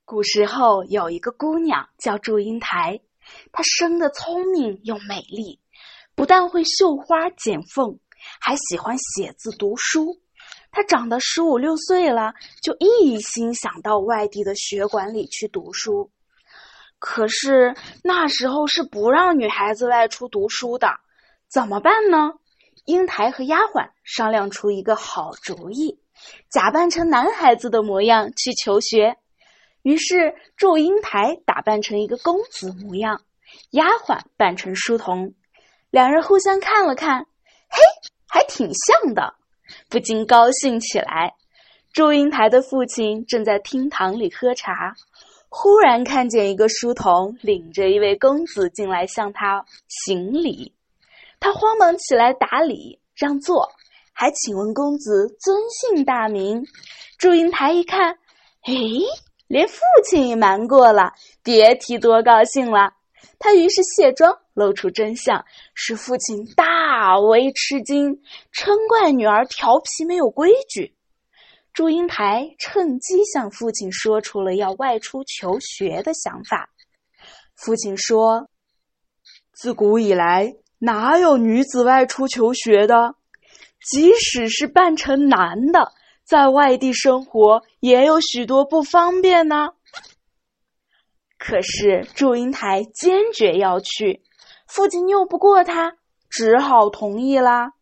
古时候有一个姑娘叫祝英台，她生得聪明又美丽，不但会绣花剪缝，还喜欢写字读书。她长得15、16岁了，就一心想到外地的学馆里去读书。可是那时候是不让女孩子外出读书的，怎么办呢？英台和丫鬟商量出一个好主意，假扮成男孩子的模样去求学。于是祝英台打扮成一个公子模样，丫鬟扮成书童，两人互相看了看，嘿，还挺像的，不禁高兴起来。祝英台的父亲正在厅堂里喝茶，忽然看见一个书童领着一位公子进来向他行礼，他慌忙起来打理让座，还请问公子尊姓大名。祝英台一看，连父亲也瞒过了，别提多高兴了。他于是卸妆露出真相，使父亲大为吃惊，嗔怪女儿调皮没有规矩。祝英台趁机向父亲说出了要外出求学的想法。父亲说，自古以来哪有女子外出求学的？即使是扮成男的，在外地生活也有许多不方便呢。可是祝英台坚决要去，父亲拗不过他，只好同意啦。